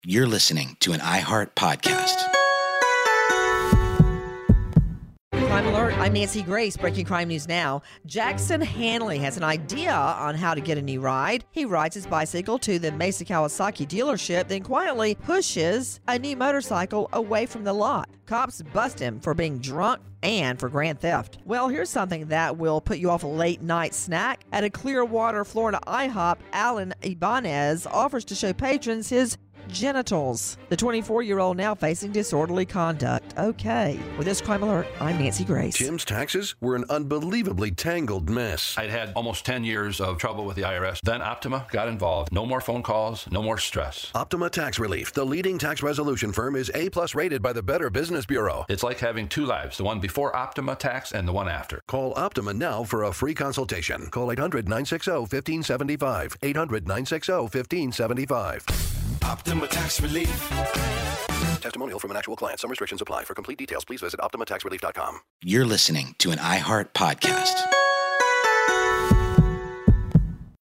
You're listening to an iHeart podcast. Crime Alert, I'm Nancy Grace. Breaking crime news now. Jackson Hanley has an idea on how to get a new ride. He rides his bicycle to the Mesa Kawasaki dealership, then quietly pushes a new motorcycle away from the lot. Cops bust him for being drunk and for grand theft. Well, here's something that will put you off a late night snack. At a Clearwater, Florida IHOP, Alan Ibanez offers to show patrons his genitals. The 24-year-old now facing disorderly conduct. Okay. With this Crime Alert, I'm Nancy Grace. Tim's taxes were an unbelievably tangled mess. I'd had almost 10 years of trouble with the IRS. Then Optima got involved. No more phone calls, no more stress. Optima Tax Relief, the leading tax resolution firm, is A+ rated by the Better Business Bureau. It's like having two lives, the one before Optima Tax and the one after. Call Optima now for a free consultation. Call 800-960-1575. 800-960-1575. Optima Tax Relief. Testimonial from an actual client. Some restrictions apply. For complete details, please visit OptimaTaxRelief.com. You're listening to an iHeart podcast.